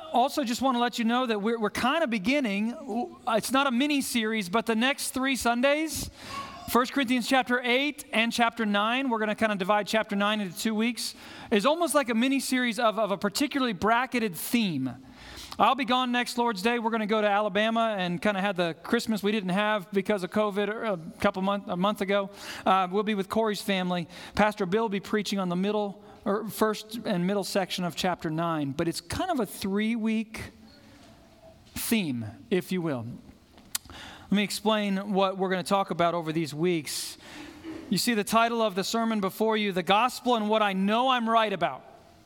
Also just want to let you know that we're kind of beginning, it's not a mini-series, but the next 3 Sundays, 1 Corinthians chapter 8 and chapter 9, we're going to kind of divide chapter 9 into 2 weeks, is almost like a mini-series of a particularly bracketed theme. I'll be gone next Lord's Day. We're going to go to Alabama and kind of have the Christmas we didn't have because of COVID a month ago. We'll be with Corey's family. Pastor Bill will be preaching on the first and middle section of chapter 9, but it's kind of a 3-week theme, if you will. Let me explain what we're going to talk about over these weeks. You see the title of the sermon before you, The Gospel and What I Know I'm Right About.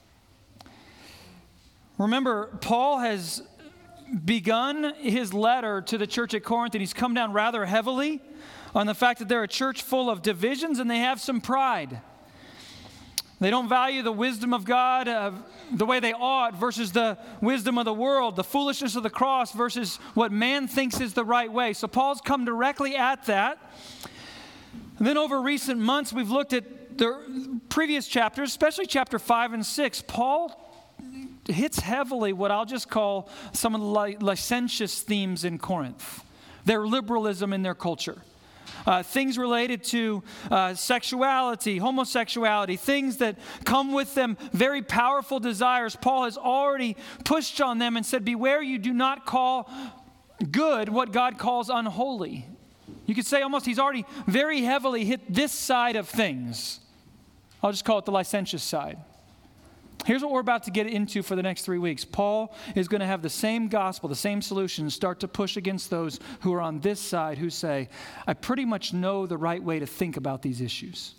Remember, Paul has begun his letter to the church at Corinth, and he's come down rather heavily on the fact that they're a church full of divisions and they have some pride. They don't value the wisdom of God the way they ought versus the wisdom of the world, the foolishness of the cross versus what man thinks is the right way. So Paul's come directly at that. And then over recent months, we've looked at the previous chapters, especially chapter 5 and 6. Paul hits heavily what I'll just call some of the licentious themes in Corinth, their liberalism in their culture. Things related to sexuality, homosexuality, things that come with them, very powerful desires. Paul has already pushed on them and said, beware you do not call good what God calls unholy. You could say almost he's already very heavily hit this side of things. I'll just call it the licentious side. Here's what we're about to get into for the next 3 weeks. Paul is going to have the same gospel, the same solution, start to push against those who are on this side who say, I pretty much know the right way to think about these issues.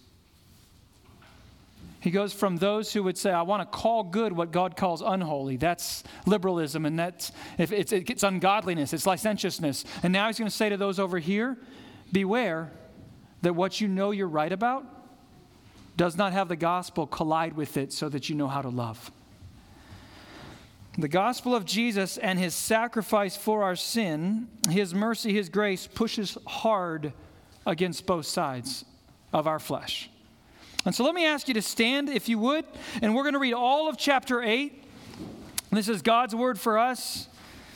He goes from those who would say, I want to call good what God calls unholy. That's liberalism, and it's ungodliness, it's licentiousness. And now he's going to say to those over here, beware that what you know you're right about does not have the gospel collide with it so that you know how to love. The gospel of Jesus and his sacrifice for our sin, his mercy, his grace, pushes hard against both sides of our flesh. And so let me ask you to stand, if you would, and we're going to read all of chapter 8. This is God's word for us.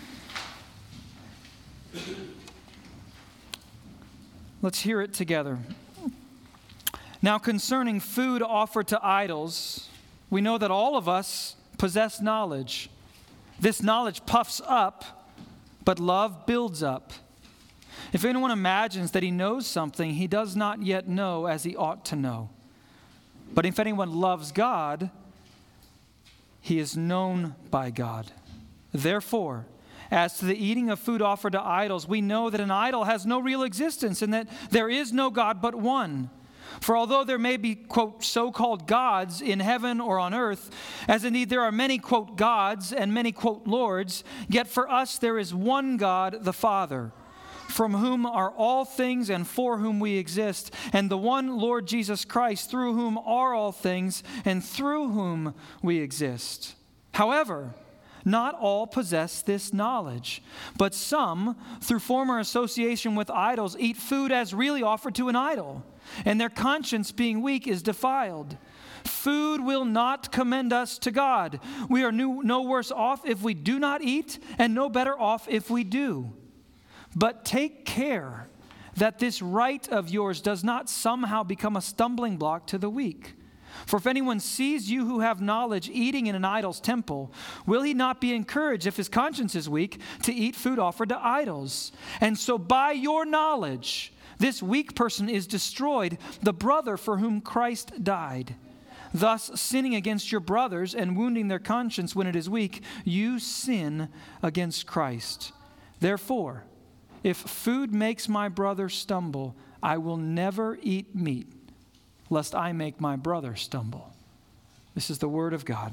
Let's hear it together. Now, concerning food offered to idols, we know that all of us possess knowledge. This knowledge puffs up, but love builds up. If anyone imagines that he knows something, he does not yet know as he ought to know. But if anyone loves God, he is known by God. Therefore, as to the eating of food offered to idols, we know that an idol has no real existence and that there is no God but one. For although there may be, quote, so-called gods in heaven or on earth, as indeed there are many, quote, gods and many, quote, lords, yet for us there is one God, the Father, from whom are all things and for whom we exist, and the one Lord Jesus Christ, through whom are all things and through whom we exist. However, not all possess this knowledge, but some, through former association with idols, eat food as really offered to an idol, and their conscience, being weak, is defiled. Food will not commend us to God. We are no worse off if we do not eat, and no better off if we do. But take care that this right of yours does not somehow become a stumbling block to the weak. For if anyone sees you who have knowledge eating in an idol's temple, will he not be encouraged, if his conscience is weak, to eat food offered to idols? And so by your knowledge, this weak person is destroyed, the brother for whom Christ died. Thus, sinning against your brothers and wounding their conscience when it is weak, you sin against Christ. Therefore, if food makes my brother stumble, I will never eat meat, lest I make my brother stumble. This is the word of God.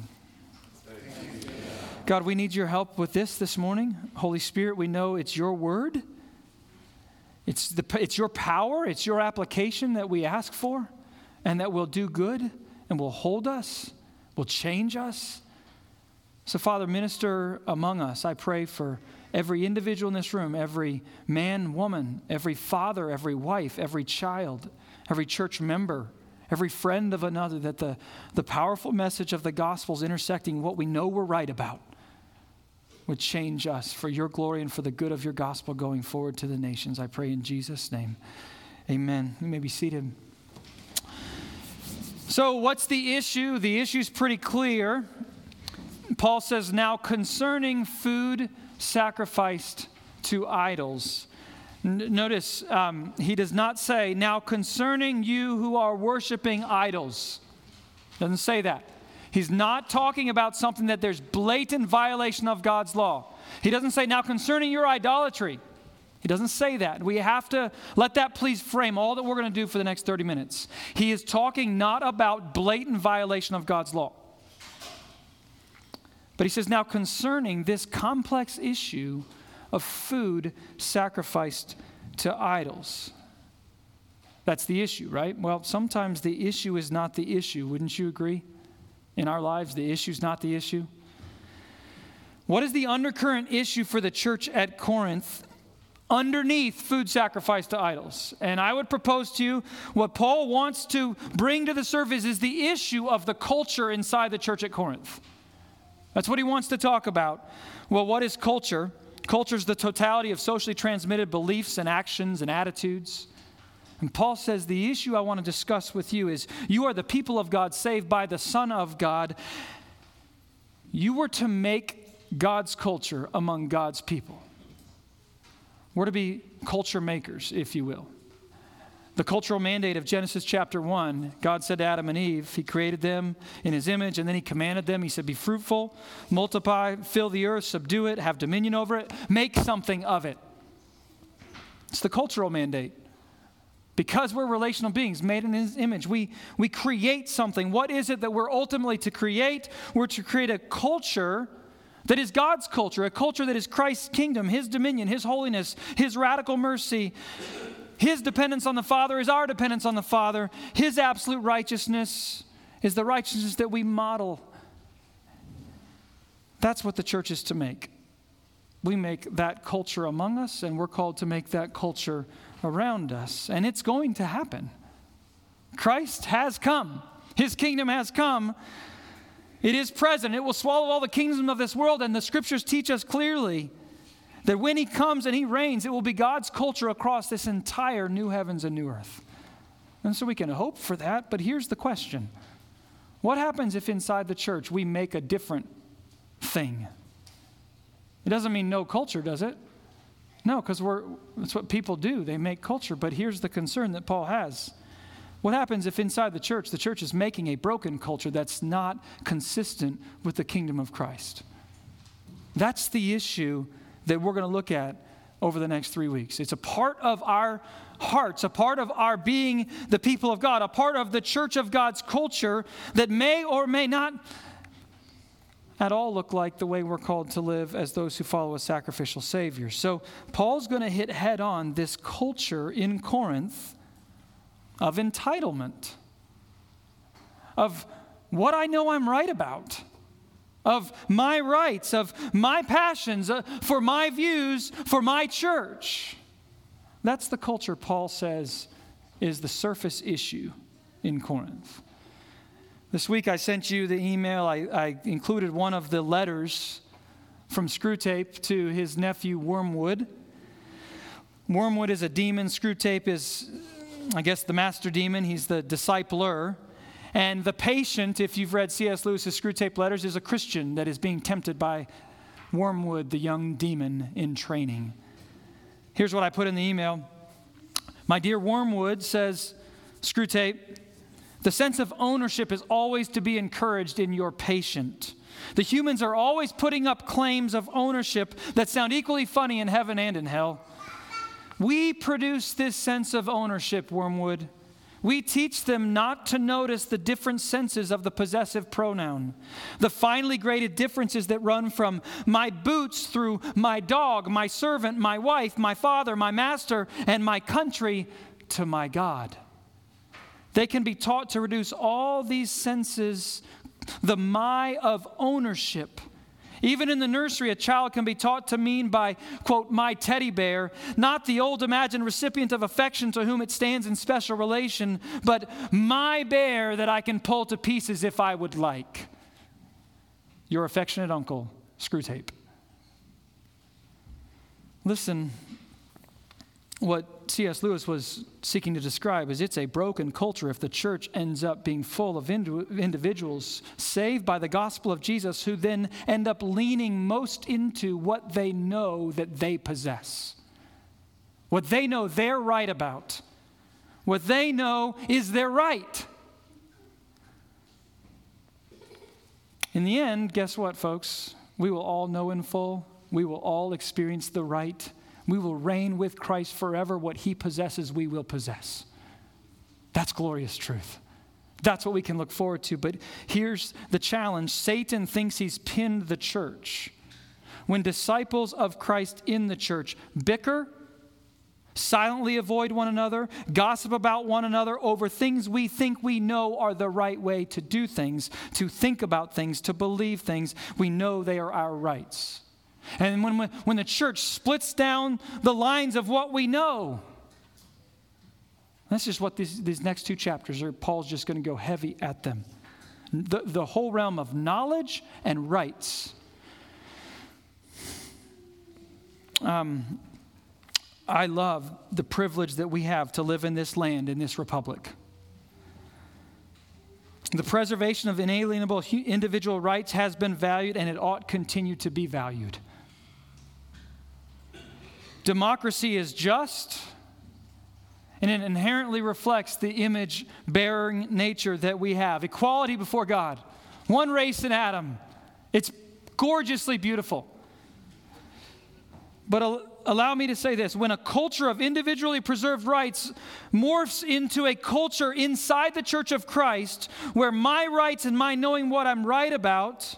God, we need your help with this morning. Holy Spirit, we know it's your word. It's your power, it's your application that we ask for, and that will do good and will hold us, will change us. So, Father, minister among us. I pray for every individual in this room, every man, woman, every father, every wife, every child, every church member, every friend of another, that the powerful message of the gospel is intersecting what we know we're right about. would change us for your glory and for the good of your gospel going forward to the nations. I pray in Jesus' name. Amen. You may be seated. So what's the issue? The issue's pretty clear. Paul says, now concerning food sacrificed to idols. Notice he does not say, now concerning you who are worshiping idols. Doesn't say that. He's not talking about something that there's blatant violation of God's law. He doesn't say, now concerning your idolatry. He doesn't say that. We have to let that please frame all that we're going to do for the next 30 minutes. He is talking not about blatant violation of God's law. But he says, now concerning this complex issue of food sacrificed to idols. That's the issue, right? Well, sometimes the issue is not the issue. Wouldn't you agree? In our lives, the issue is not the issue. What is the undercurrent issue for the church at Corinth underneath food sacrifice to idols? And I would propose to you what Paul wants to bring to the surface is the issue of the culture inside the church at Corinth. That's what he wants to talk about. Well, what is culture? Culture is the totality of socially transmitted beliefs and actions and attitudes. And Paul says the issue I want to discuss with you is you are the people of God saved by the Son of God. You were to make God's culture among God's people. We're to be culture makers, if you will. The cultural mandate of Genesis chapter 1, God said to Adam and Eve, he created them in his image, and then he commanded them. He said, be fruitful, multiply, fill the earth, subdue it, have dominion over it, make something of it. It's the cultural mandate. Because we're relational beings made in his image, we create something. What is it that we're ultimately to create? We're to create a culture that is God's culture, a culture that is Christ's kingdom, his dominion, his holiness, his radical mercy. His dependence on the Father is our dependence on the Father. His absolute righteousness is the righteousness that we model. That's what the church is to make. We make that culture among us, and we're called to make that culture around us. And it's going to happen. Christ has come. His kingdom has come. It is present. It will swallow all the kingdoms of this world, and the scriptures teach us clearly that when he comes and he reigns, it will be God's culture across this entire new heavens and new earth. And so we can hope for that, but here's the question. What happens if inside the church we make a different thing? It doesn't mean no culture, does it? No, because that's what people do. They make culture. But here's the concern that Paul has. What happens if inside the church is making a broken culture that's not consistent with the kingdom of Christ? That's the issue that we're going to look at over the next 3 weeks. It's a part of our hearts, a part of our being the people of God, a part of the church of God's culture that may or may not at all look like the way we're called to live as those who follow a sacrificial Savior. So Paul's going to hit head on this culture in Corinth of entitlement, of what I know I'm right about, of my rights, of my passions, for my views, for my church. That's the culture Paul says is the surface issue in Corinth. This week I sent you the email. I included one of the letters from Screwtape to his nephew Wormwood. Wormwood is a demon. Screwtape is, I guess, the master demon. He's the discipler. And the patient, if you've read C.S. Lewis's Screwtape Letters, is a Christian that is being tempted by Wormwood, the young demon in training. Here's what I put in the email. My dear Wormwood, says Screwtape, the sense of ownership is always to be encouraged in your patient. The humans are always putting up claims of ownership that sound equally funny in heaven and in hell. We produce this sense of ownership, Wormwood. We teach them not to notice the different senses of the possessive pronoun, the finely graded differences that run from my boots through my dog, my servant, my wife, my father, my master, and my country to my God. They can be taught to reduce all these senses, the my of ownership. Even in the nursery, a child can be taught to mean by, quote, my teddy bear, not the old imagined recipient of affection to whom it stands in special relation, but my bear that I can pull to pieces if I would like. Your affectionate uncle, Screwtape. Listen, what C.S. Lewis was seeking to describe is it's a broken culture if the church ends up being full of individuals saved by the gospel of Jesus who then end up leaning most into what they know that they possess, what they know they're right about, what they know is their right. In the end, guess what, folks? We will all know in full. We will all experience the right. We will reign with Christ forever. What he possesses, we will possess. That's glorious truth. That's what we can look forward to. But here's the challenge. Satan thinks he's pinned the church. When disciples of Christ in the church bicker, silently avoid one another, gossip about one another over things we think we know are the right way to do things, to think about things, to believe things, we know they are our rights. And when the church splits down the lines of what we know, that's just what these next two chapters are. Paul's just going to go heavy at them. The whole realm of knowledge and rights. I love the privilege that we have to live in this land, in this republic. The preservation of inalienable individual rights has been valued, and it ought continue to be valued. Democracy is just, and it inherently reflects the image-bearing nature that we have. Equality before God. One race in Adam. It's gorgeously beautiful. But allow me to say this. When a culture of individually preserved rights morphs into a culture inside the Church of Christ where my rights and my knowing what I'm right about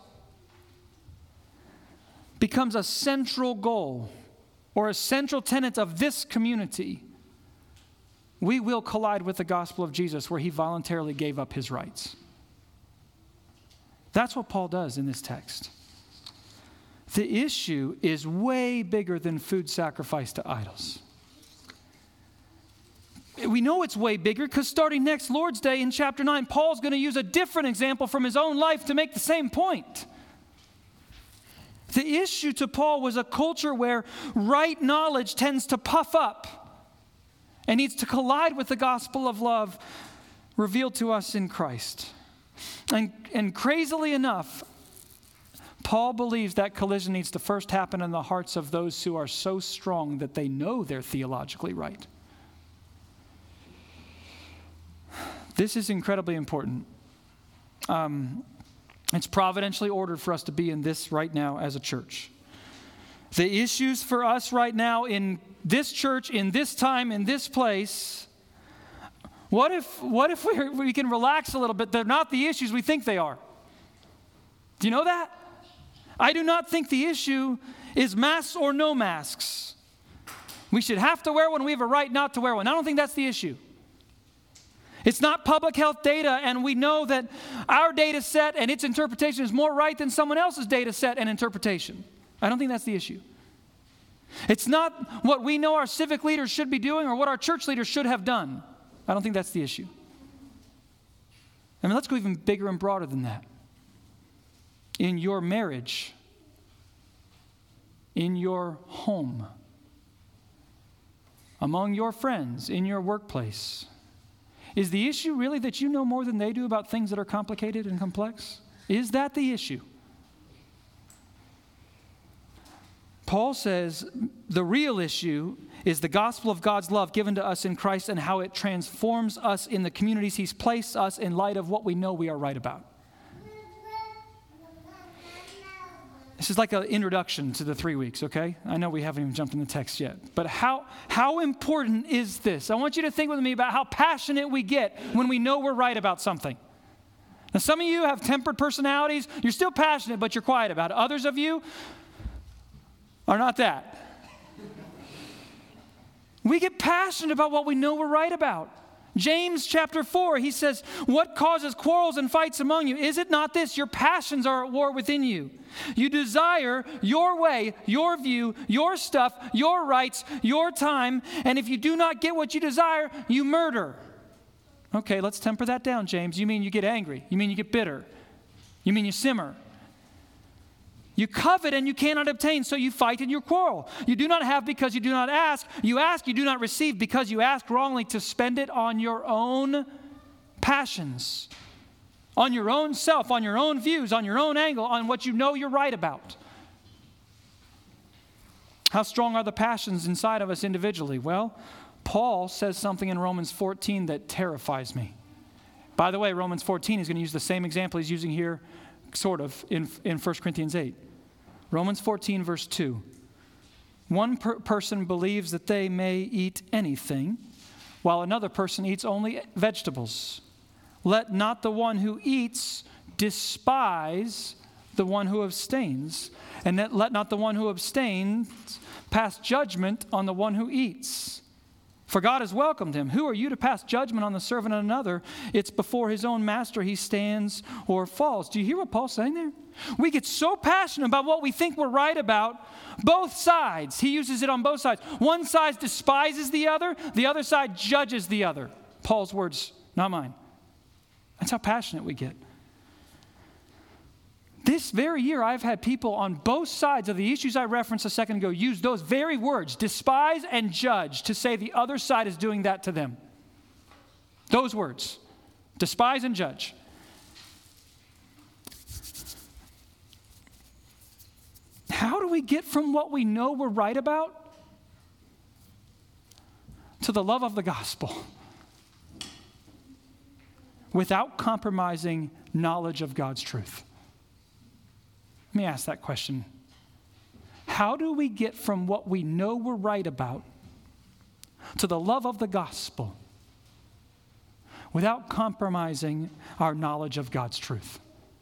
becomes a central goal or a central tenet of this community, we will collide with the gospel of Jesus where he voluntarily gave up his rights. That's what Paul does in this text. The issue is way bigger than food sacrifice to idols. We know it's way bigger because starting next Lord's Day in chapter 9, Paul's going to use a different example from his own life to make the same point. The issue to Paul was a culture where right knowledge tends to puff up and needs to collide with the gospel of love revealed to us in Christ. And crazily enough, Paul believes that collision needs to first happen in the hearts of those who are so strong that they know they're theologically right. This is incredibly important. It's providentially ordered for us to be in this right now as a church. The issues for us right now in this church, in this time, in this place, what if we can relax a little bit? They're not the issues we think they are. Do you know that? I do not think the issue is masks or no masks. We should have to wear one. We have a right not to wear one. I don't think that's the issue. It's not public health data, and we know that our data set and its interpretation is more right than someone else's data set and interpretation. I don't think that's the issue. It's not what we know our civic leaders should be doing or what our church leaders should have done. I don't think that's the issue. I mean, let's go even bigger and broader than that. In your marriage, in your home, among your friends, in your workplace, is the issue really that you know more than they do about things that are complicated and complex? Is that the issue? Paul says the real issue is the gospel of God's love given to us in Christ and how it transforms us in the communities he's placed us in light of what we know we are right about. This is like an introduction to the 3 weeks, okay? I know we haven't even jumped in the text yet. But how important is this? I want you to think with me about how passionate we get when we know we're right about something. Now, some of you have tempered personalities. You're still passionate, but you're quiet about it. Others of you are not that. We get passionate about what we know we're right about. James chapter 4, he says, what causes quarrels and fights among you? Is it not this? Your passions are at war within you. You desire your way, your view, your stuff, your rights, your time, and if you do not get what you desire, you murder. Okay, let's temper that down, James. You mean you get angry? You mean you get bitter? You mean you simmer? You covet and you cannot obtain, so you fight and you quarrel. You do not have because you do not ask. You ask, you do not receive because you ask wrongly to spend it on your own passions, on your own self, on your own views, on your own angle, on what you know you're right about. How strong are the passions inside of us individually? Well, Paul says something in Romans 14 that terrifies me. By the way, Romans 14 is going to use the same example he's using here, sort of, in 1 Corinthians 8. Romans 14, verse 2. One person believes that they may eat anything, while another person eats only vegetables. Let not the one who eats despise the one who abstains, and let not the one who abstains pass judgment on the one who eats. For God has welcomed him. Who are you to pass judgment on the servant of another? It's before his own master he stands or falls. Do you hear what Paul's saying there? We get so passionate about what we think we're right about. Both sides. He uses it on both sides. One side despises the other side judges the other. Paul's words, not mine. That's how passionate we get. This very year, I've had people on both sides of the issues I referenced a second ago use those very words, despise and judge, to say the other side is doing that to them. Those words, despise and judge. How do we get from what we know we're right about to the love of the gospel without compromising knowledge of God's truth? Let me ask that question. How do we get from what we know we're right about to the love of the gospel without compromising our knowledge of God's truth?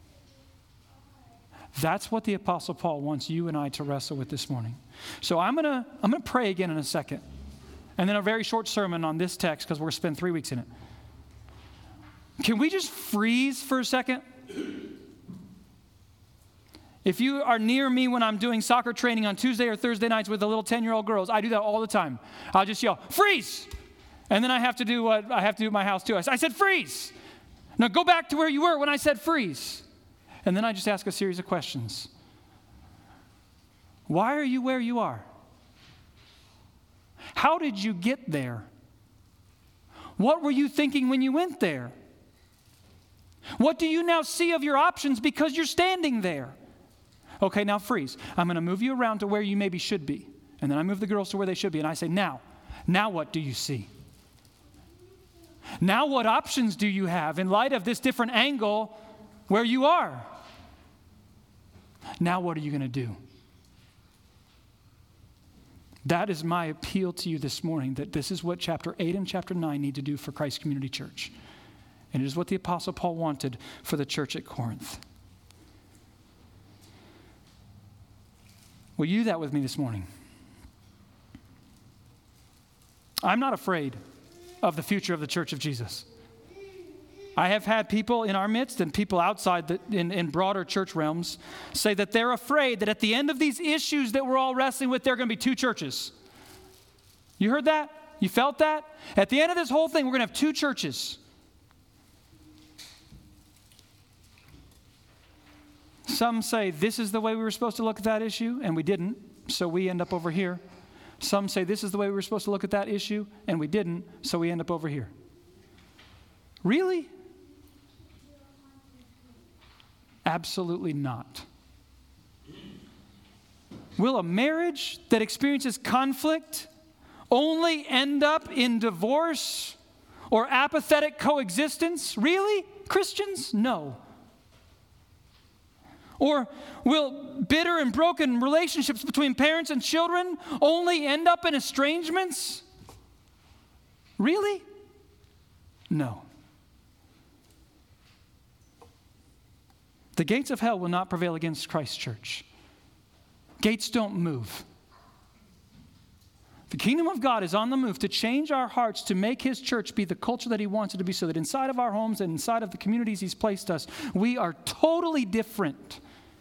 That's what the Apostle Paul wants you and I to wrestle with this morning. So I'm gonna pray again in a second, and then a very short sermon on this text because we're going to spend 3 weeks in it. Can we just freeze for a second? If you are near me when I'm doing soccer training on Tuesday or Thursday nights with the little 10-year-old girls, I do that all the time. I'll just yell, freeze! And then I have to do what I have to do at my house too. I said, freeze! Now go back to where you were when I said freeze. And then I just ask a series of questions. Why are you where you are? How did you get there? What were you thinking when you went there? What do you now see of your options because you're standing there? Okay, now freeze. I'm going to move you around to where you maybe should be. And then I move the girls to where they should be. And I say, now what do you see? Now what options do you have in light of this different angle where you are? Now what are you going to do? That is my appeal to you this morning, that this is what chapter 8 and chapter 9 need to do for Christ Community Church. And it is what the Apostle Paul wanted for the church at Corinth. Will you do that with me this morning? I'm not afraid of the future of the Church of Jesus. I have had people in our midst and people outside in broader church realms say that they're afraid that at the end of these issues that we're all wrestling with, there are going to be 2 churches. You heard that? You felt that? At the end of this whole thing, we're going to have 2 churches. Some say this is the way we were supposed to look at that issue, and we didn't, so we end up over here. Some say this is the way we were supposed to look at that issue, and we didn't, so we end up over here. Really? Absolutely not. Will a marriage that experiences conflict only end up in divorce or apathetic coexistence? Really? Christians? No. Or will bitter and broken relationships between parents and children only end up in estrangements? Really? No. The gates of hell will not prevail against Christ's church. Gates don't move. The kingdom of God is on the move to change our hearts, to make his church be the culture that he wants it to be, so that inside of our homes and inside of the communities he's placed us, we are totally different.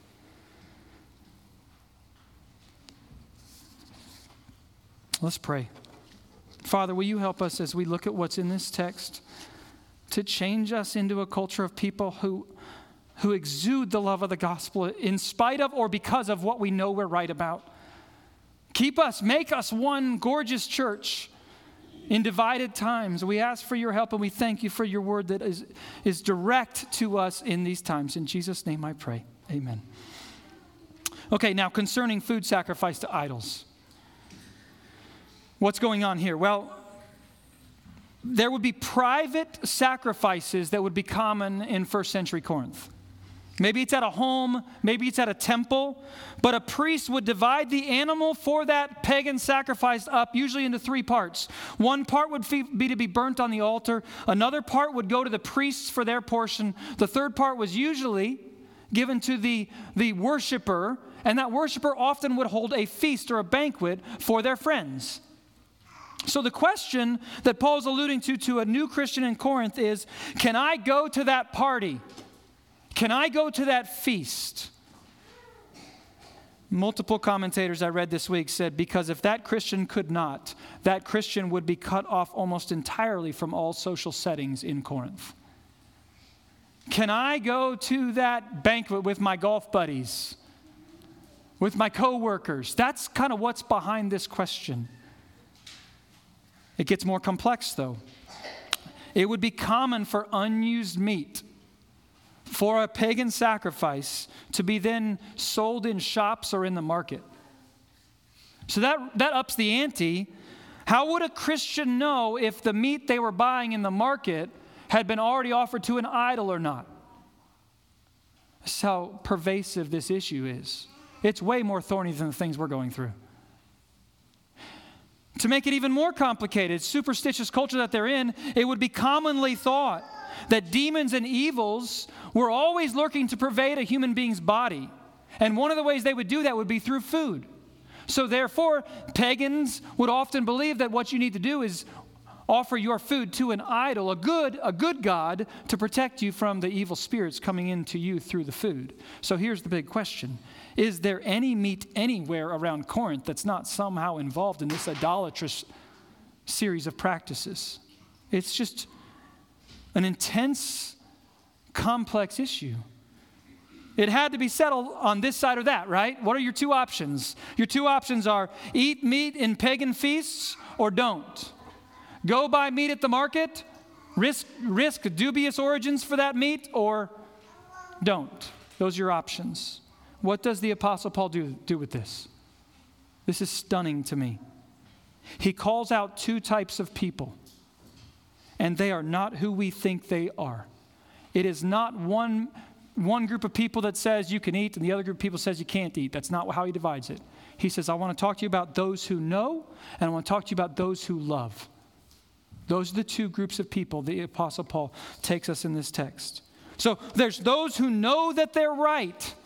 Let's pray. Father, will you help us as we look at what's in this text to change us into a culture of people who who exude the love of the gospel in spite of or because of what we know we're right about. Keep us, make us one gorgeous church in divided times. We ask for your help, and we thank you for your word that is direct to us in these times. In Jesus' name I pray. Amen. Okay, now concerning food sacrificed to idols. What's going on here? Well, there would be private sacrifices that would be common in first century Corinth. Maybe it's at a home, maybe it's at a temple, but a priest would divide the animal for that pagan sacrifice up, usually into 3 parts. One part would be to be burnt on the altar. Another part would go to the priests for their portion. The third part was usually given to the worshiper, and that worshiper often would hold a feast or a banquet for their friends. So the question that Paul's alluding to a new Christian in Corinth is, can I go to that party? Can I go to that feast? Multiple commentators I read this week said, because if that Christian could not, that Christian would be cut off almost entirely from all social settings in Corinth. Can I go to that banquet with my golf buddies, with my coworkers? That's kind of what's behind this question. It gets more complex, though. It would be common for unused meat for a pagan sacrifice to be then sold in shops or in the market. So that ups the ante. How would a Christian know if the meat they were buying in the market had been already offered to an idol or not? That's how pervasive this issue is. It's way more thorny than the things we're going through. To make it even more complicated, superstitious culture that they're in, it would be commonly thought that demons and evils were always lurking to pervade a human being's body. And one of the ways they would do that would be through food. So therefore, pagans would often believe that what you need to do is offer your food to an idol, a good God, to protect you from the evil spirits coming into you through the food. So here's the big question. Is there any meat anywhere around Corinth that's not somehow involved in this idolatrous series of practices? It's just an intense, complex issue. It had to be settled on this side or that, right? What are your 2 options? Your 2 options are eat meat in pagan feasts or don't. Go buy meat at the market, risk dubious origins for that meat, or don't. Those are your options. What does the Apostle Paul do with this? This is stunning to me. He calls out 2 types of people, and they are not who we think they are. It is not one group of people that says you can eat and the other group of people says you can't eat. That's not how he divides it. He says, I want to talk to you about those who know, and I want to talk to you about those who love. Those are the 2 groups of people the Apostle Paul takes us in this text. So there's those who know that they're right.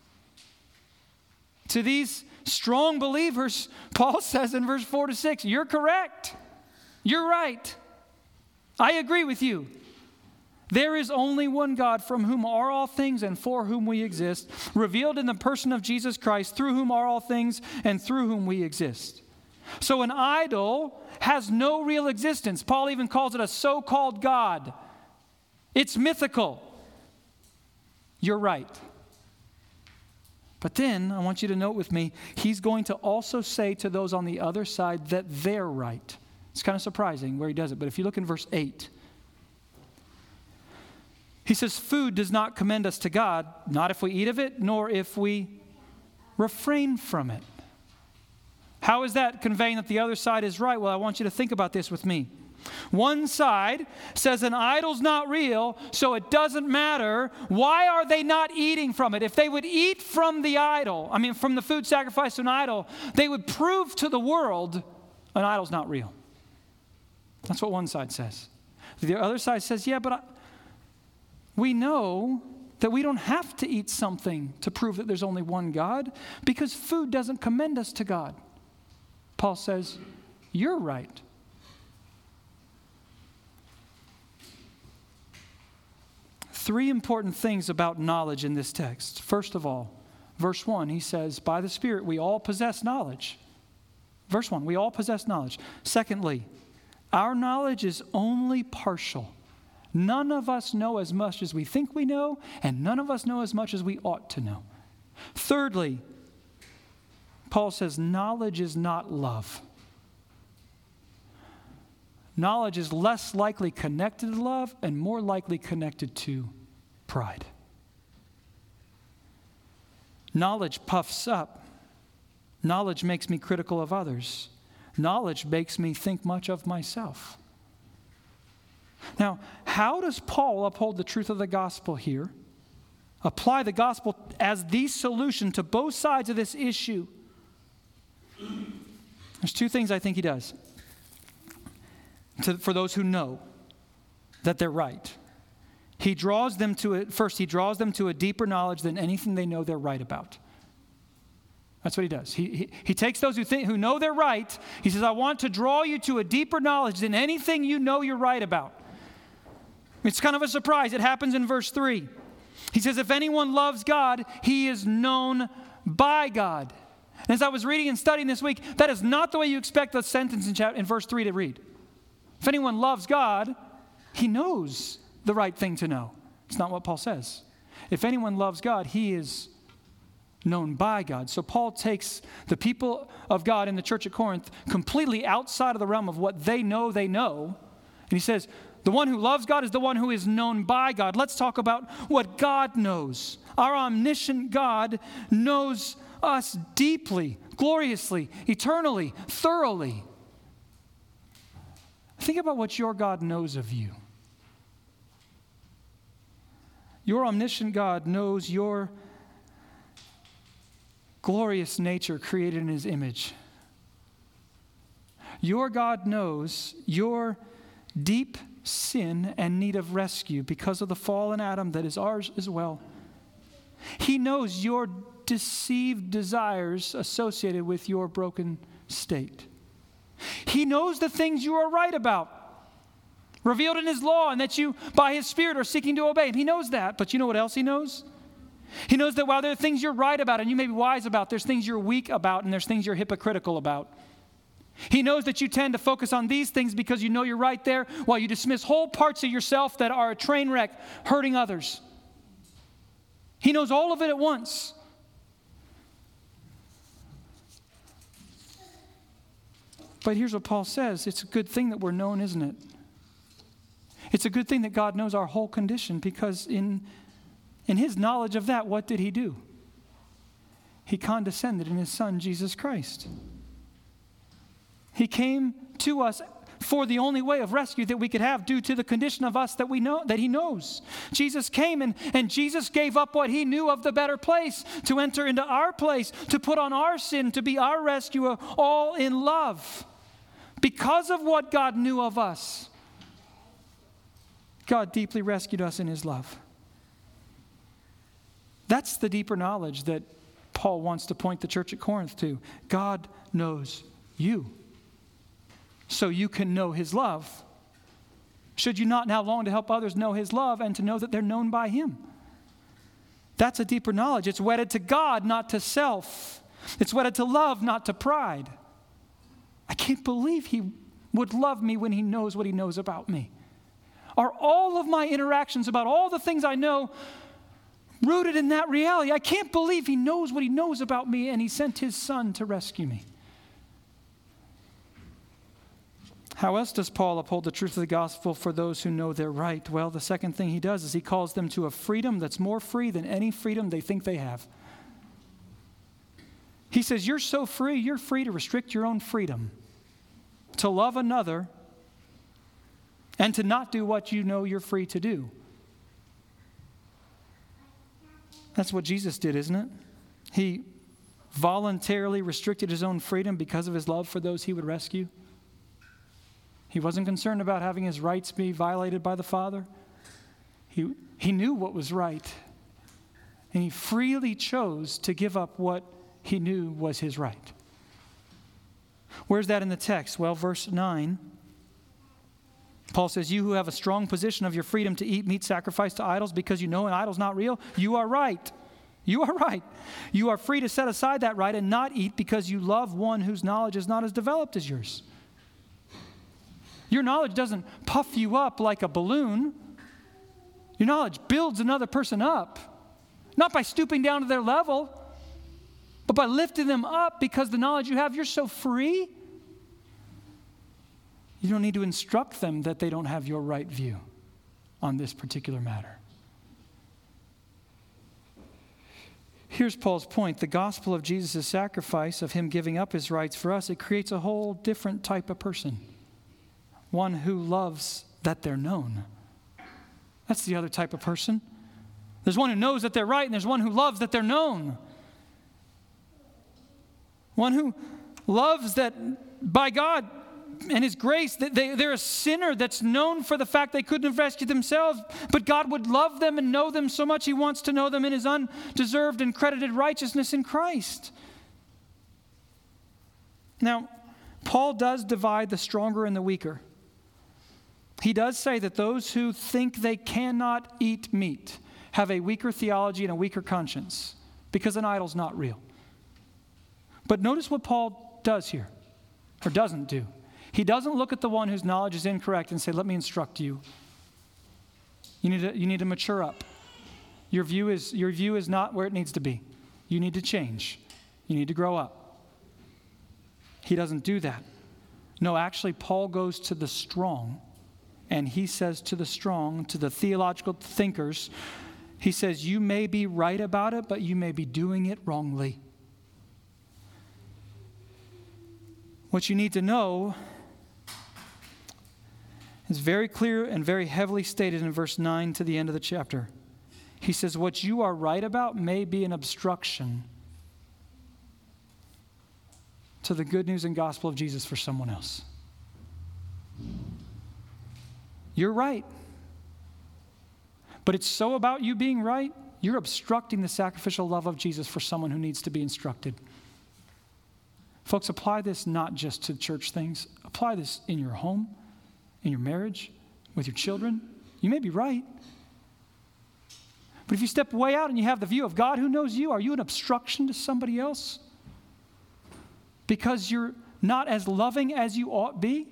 To these strong believers, Paul says in verse 4-6, you're correct. You're right. I agree with you. There is only one God from whom are all things and for whom we exist, revealed in the person of Jesus Christ, through whom are all things and through whom we exist. So an idol has no real existence. Paul even calls it a so-called God. It's mythical. You're right. But then, I want you to note with me, he's going to also say to those on the other side that they're right. It's kind of surprising where he does it, but if you look in verse 8, he says, food does not commend us to God, not if we eat of it, nor if we refrain from it. How is that conveying that the other side is right? Well, I want you to think about this with me. One side says an idol's not real, so it doesn't matter. Why are they not eating from it? If they would eat from the idol, from the food sacrificed to an idol, they would prove to the world an idol's not real. That's what one side says. The other side says, yeah, but we know that we don't have to eat something to prove that there's only one God, because food doesn't commend us to God. Paul says, you're right. Three important things about knowledge in this text. First of all, verse 1, he says, by the Spirit we all possess knowledge. Verse 1, we all possess knowledge. Secondly, our knowledge is only partial. None of us know as much as we think we know, and none of us know as much as we ought to know. Thirdly, Paul says knowledge is not love. Knowledge is less likely connected to love and more likely connected to pride. Knowledge puffs up. Knowledge makes me critical of others. Knowledge makes me think much of myself. Now, how does Paul uphold the truth of the gospel here? Apply the gospel as the solution to both sides of this issue. There's two things I think he does for those who know that they're right. He draws them to a deeper knowledge than anything they know they're right about. That's what he does. He takes those who know they're right. He says, I want to draw you to a deeper knowledge than anything you know you're right about. It's kind of a surprise. It happens in verse 3. He says, if anyone loves God, he is known by God. And as I was reading and studying this week, that is not the way you expect the sentence in verse 3 to read. If anyone loves God, he knows the right thing to know. It's not what Paul says. If anyone loves God, he is known by God. So Paul takes the people of God in the church at Corinth completely outside of the realm of what they know. And he says, the one who loves God is the one who is known by God. Let's talk about what God knows. Our omniscient God knows us deeply, gloriously, eternally, thoroughly. Think about what your God knows of you. Your omniscient God knows your glorious nature created in his image. Your God knows your deep sin and need of rescue because of the fallen Adam that is ours as well. He knows your deceived desires associated with your broken state. He knows the things you are right about, revealed in his law, and that you, by his Spirit, are seeking to obey him. He knows that, but you know what else he knows? He knows that while there are things you're right about and you may be wise about, there's things you're weak about and there's things you're hypocritical about. He knows that you tend to focus on these things because you know you're right there, while you dismiss whole parts of yourself that are a train wreck, hurting others. He knows all of it at once. But here's what Paul says. It's a good thing that we're known, isn't it? It's a good thing that God knows our whole condition, because in his knowledge of that, what did he do? He condescended in his Son, Jesus Christ. He came to us for the only way of rescue that we could have due to the condition of us that we know, that he knows. Jesus came and Jesus gave up what he knew of the better place to enter into our place, to put on our sin, to be our rescuer, all in love. Because of what God knew of us, God deeply rescued us in his love. That's the deeper knowledge that Paul wants to point the church at Corinth to. God knows you, so you can know his love. Should you not now long to help others know his love and to know that they're known by him? That's a deeper knowledge. It's wedded to God, not to self. It's wedded to love, not to pride. I can't believe he would love me when he knows what he knows about me. Are all of my interactions about all the things I know rooted in that reality? I can't believe he knows what he knows about me and he sent his Son to rescue me. How else does Paul uphold the truth of the gospel for those who know they're right? Well, the second thing he does is he calls them to a freedom that's more free than any freedom they think they have. He says, you're so free, you're free to restrict your own freedom, to love another, and to not do what you know you're free to do. That's what Jesus did, isn't it? He voluntarily restricted his own freedom because of his love for those he would rescue. He wasn't concerned about having his rights be violated by the Father. He knew what was right, and he freely chose to give up what he knew was his right. Where's that in the text? Well, verse 9. Paul says, you who have a strong position of your freedom to eat meat sacrificed to idols because you know an idol's not real, you are right. You are right. You are free to set aside that right and not eat because you love one whose knowledge is not as developed as yours. Your knowledge doesn't puff you up like a balloon. Your knowledge builds another person up, not by stooping down to their level, but by lifting them up because the knowledge you have, you're so free. You don't need to instruct them that they don't have your right view on this particular matter. Here's Paul's point. The gospel of Jesus' sacrifice, of him giving up his rights for us, it creates a whole different type of person. One who loves that they're known. That's the other type of person. There's one who knows that they're right, and there's one who loves that they're known. One who loves that by God and His grace, that they're a sinner that's known for the fact they couldn't have rescued themselves, but God would love them and know them so much He wants to know them in His undeserved and credited righteousness in Christ. Now, Paul does divide the stronger and the weaker. He does say that those who think they cannot eat meat have a weaker theology and a weaker conscience because an idol's not real. But notice what Paul does here, or doesn't do. He doesn't look at the one whose knowledge is incorrect and say, let me instruct you. You need to mature up. Your view is not where it needs to be. You need to change. You need to grow up. He doesn't do that. No, actually, Paul goes to the strong, and he says to the strong, to the theological thinkers, he says, you may be right about it, but you may be doing it wrongly. What you need to know is very clear and very heavily stated in verse 9 to the end of the chapter. He says, what you are right about may be an obstruction to the good news and gospel of Jesus for someone else. You're right. But it's so about you being right, you're obstructing the sacrificial love of Jesus for someone who needs to be instructed. Folks, apply this not just to church things. Apply this in your home, in your marriage, with your children. You may be right. But if you step way out and you have the view of God who knows you, are you an obstruction to somebody else? Because you're not as loving as you ought be?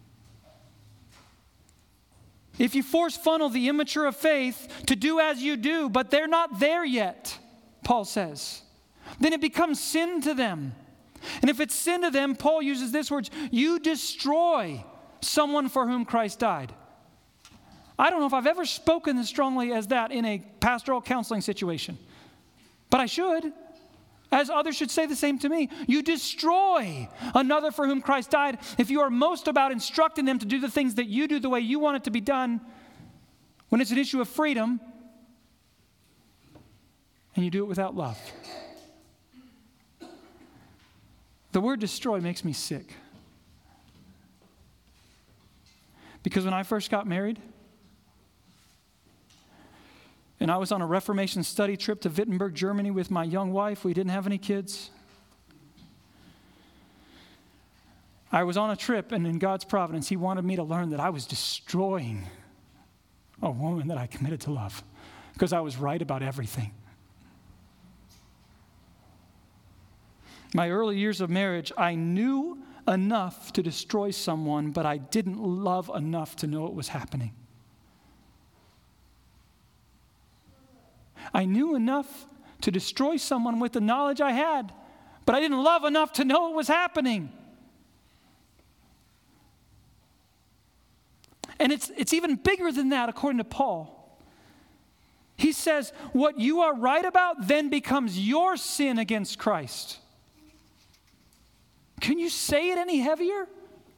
If you force funnel the immature of faith to do as you do, but they're not there yet, Paul says, then it becomes sin to them. And if it's sin to them, Paul uses this word, you destroy someone for whom Christ died. I don't know if I've ever spoken as strongly as that in a pastoral counseling situation, but I should, as others should say the same to me. You destroy another for whom Christ died if you are most about instructing them to do the things that you do the way you want it to be done when it's an issue of freedom and you do it without love. The word destroy makes me sick. Because when I first got married, and I was on a Reformation study trip to Wittenberg, Germany with my young wife, we didn't have any kids. I was on a trip, and in God's providence, He wanted me to learn that I was destroying a woman that I committed to love because I was right about everything. My early years of marriage, I knew enough to destroy someone, but I didn't love enough to know it was happening. I knew enough to destroy someone with the knowledge I had, but I didn't love enough to know it was happening. And it's even bigger than that, according to Paul. He says, what you are right about then becomes your sin against Christ. Can you say it any heavier?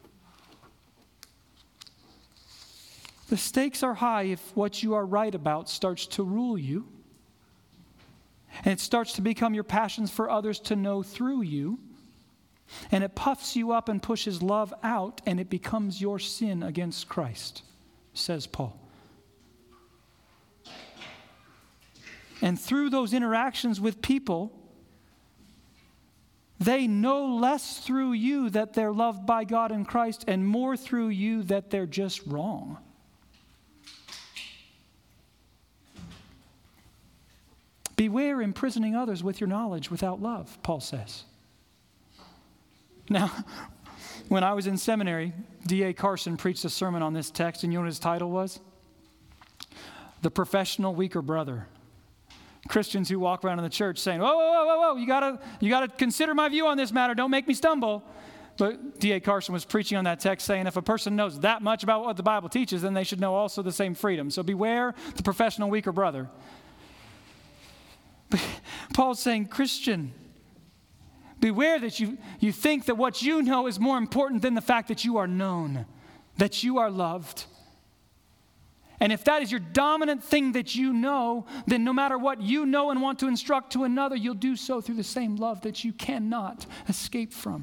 The stakes are high if what you are right about starts to rule you. And it starts to become your passions for others to know through you. And it puffs you up and pushes love out, and it becomes your sin against Christ, says Paul. And through those interactions with people, they know less through you that they're loved by God in Christ and more through you that they're just wrong. Beware imprisoning others with your knowledge without love, Paul says. Now, when I was in seminary, D.A. Carson preached a sermon on this text, and you know what his title was? the professional weaker brother. Christians who walk around in the church saying, whoa, whoa, whoa, whoa, you gotta consider my view on this matter. Don't make me stumble. But D.A. Carson was preaching on that text saying if a person knows that much about what the Bible teaches, then they should know also the same freedom. So beware the professional weaker brother. But Paul's saying, Christian, beware that you think that what you know is more important than the fact that you are known, that you are loved. And if that is your dominant thing that you know, then no matter what you know and want to instruct to another, you'll do so through the same love that you cannot escape from.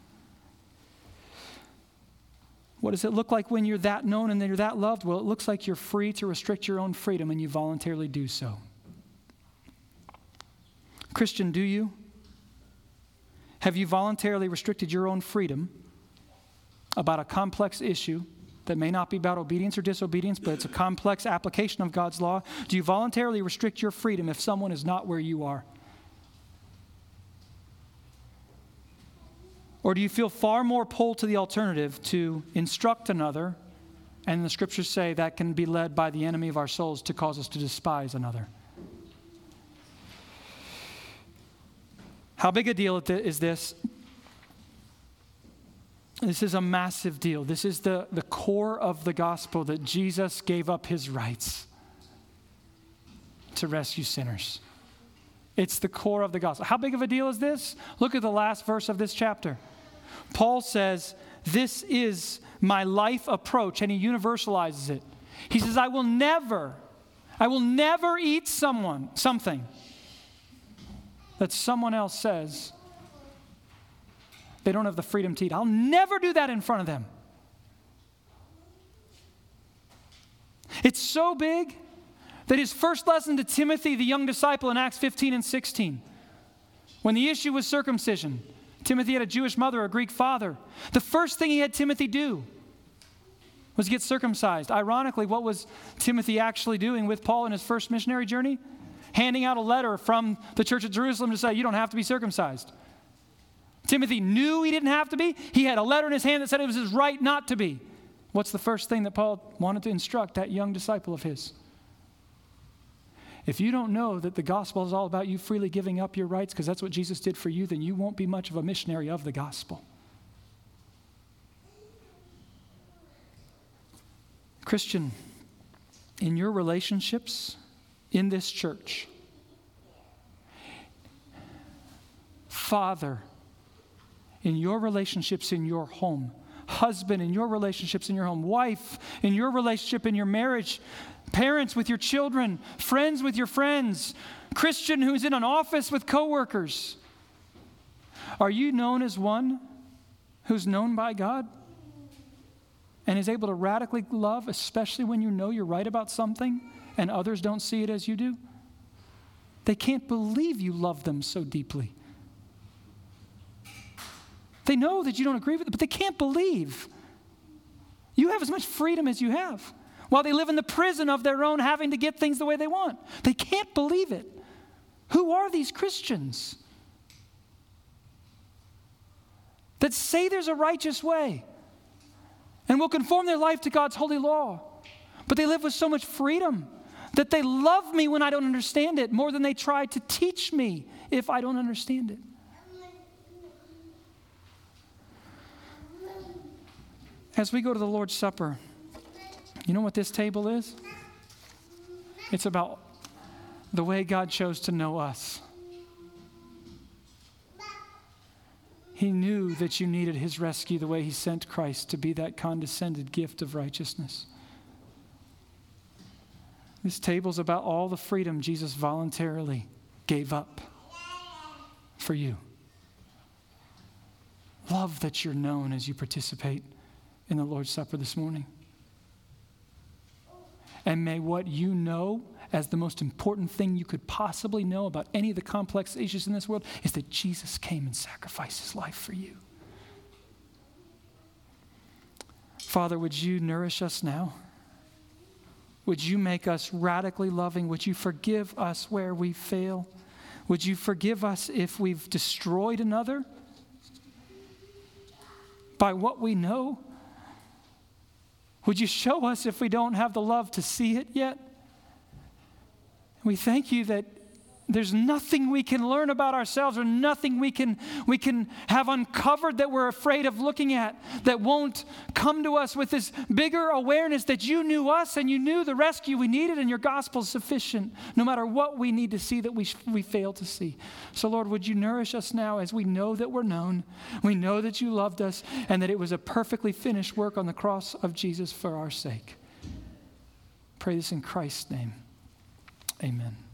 What does it look like when you're that known and you're that loved? Well, it looks like you're free to restrict your own freedom and you voluntarily do so. Christian, do you? Have you voluntarily restricted your own freedom about a complex issue that may not be about obedience or disobedience, but it's a complex application of God's law? Do you voluntarily restrict your freedom if someone is not where you are? Or do you feel far more pulled to the alternative to instruct another, and the scriptures say that can be led by the enemy of our souls to cause us to despise another? How big a deal is this? This is a massive deal. This is the core of the gospel, that Jesus gave up his rights to rescue sinners. It's the core of the gospel. How big of a deal is this? Look at the last verse of this chapter. Paul says, this is my life approach, and he universalizes it. He says, I will never eat something that someone else says they don't have the freedom to eat. I'll never do that in front of them. It's so big that his first lesson to Timothy, the young disciple, in Acts 15 and 16, when the issue was circumcision, Timothy had a Jewish mother, a Greek father. The first thing he had Timothy do was get circumcised. Ironically, what was Timothy actually doing with Paul in his first missionary journey? Handing out a letter from the church at Jerusalem to say, you don't have to be circumcised. Timothy knew he didn't have to be. He had a letter in his hand that said it was his right not to be. What's the first thing that Paul wanted to instruct that young disciple of his? If you don't know that the gospel is all about you freely giving up your rights because that's what Jesus did for you, then you won't be much of a missionary of the gospel. Christian, in your relationships in this church, father, in your relationships in your home, husband, in your relationships in your home, wife, in your relationship in your marriage, parents with your children, friends with your friends, Christian who's in an office with coworkers. Are you known as one who's known by God and is able to radically love, especially when you know you're right about something and others don't see it as you do? They can't believe you love them so deeply. They know that you don't agree with it, but they can't believe you have as much freedom as you have, while they live in the prison of their own having to get things the way they want. They can't believe it. Who are these Christians that say there's a righteous way and will conform their life to God's holy law, but they live with so much freedom that they love me when I don't understand it more than they try to teach me if I don't understand it? As we go to the Lord's Supper, you know what this table is? It's about the way God chose to know us. He knew that you needed his rescue the way he sent Christ to be that condescended gift of righteousness. This table's about all the freedom Jesus voluntarily gave up for you. Love that you're known as you participate in the Lord's Supper this morning. And may what you know as the most important thing you could possibly know about any of the complex issues in this world is that Jesus came and sacrificed his life for you. Father, would you nourish us now? Would you make us radically loving? Would you forgive us where we fail? Would you forgive us if we've destroyed another by what we know? Would you show us if we don't have the love to see it yet? We thank you that there's nothing we can learn about ourselves or nothing we can have uncovered that we're afraid of looking at that won't come to us with this bigger awareness that you knew us and you knew the rescue we needed, and your gospel is sufficient no matter what we need to see that we fail to see. So Lord, would you nourish us now as we know that we're known, we know that you loved us, and that it was a perfectly finished work on the cross of Jesus for our sake. Pray this in Christ's name. Amen.